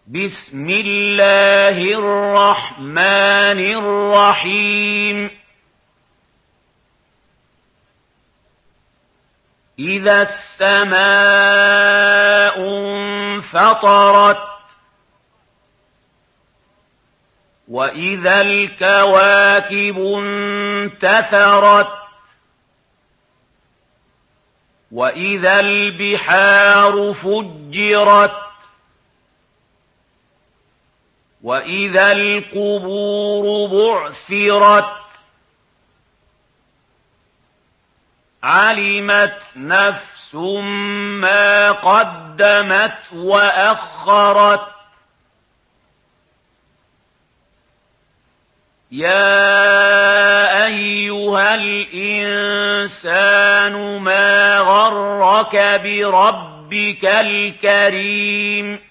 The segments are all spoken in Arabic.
بسم الله الرحمن الرحيم إذا السماء انفطرت وإذا الكواكب انتثرت وإذا البحار فجرت وإذا القبور بعثرت علمت نفس ما قدمت وأخرت يا أيها الإنسان ما غرك بربك الكريم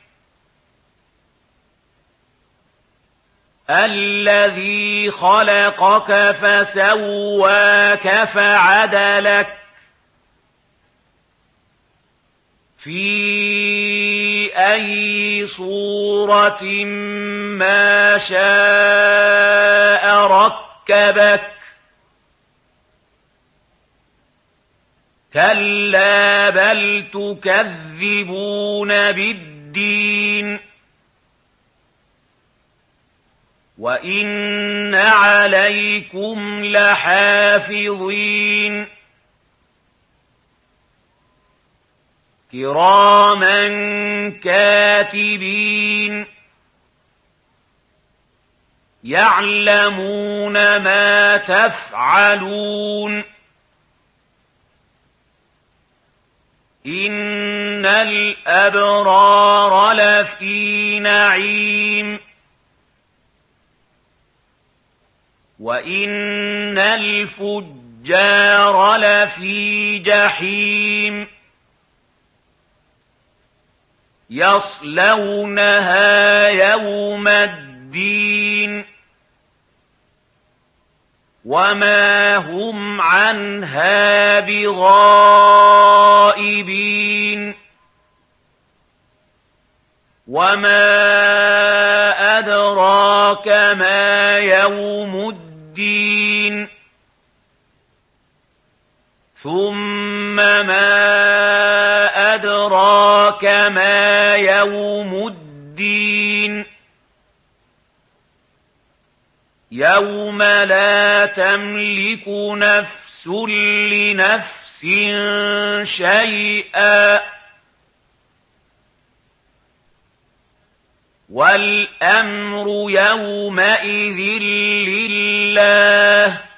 الذي خلقك فسواك فعدلك في أي صورة ما شاء ركبك كلا بل تكذبون بالدين وإن عليكم لحافظين كراما كاتبين يعلمون ما تفعلون إن الأبرار لفي نعيم وإن الفجار لفي جحيم يصلونها يوم الدين وما هم عنها بغائبين وما أدراك ما يوم الدين ثم ما أدراك ما يوم الدين يوم لا تملك نفس لنفس شيئا والأمر يومئذ لله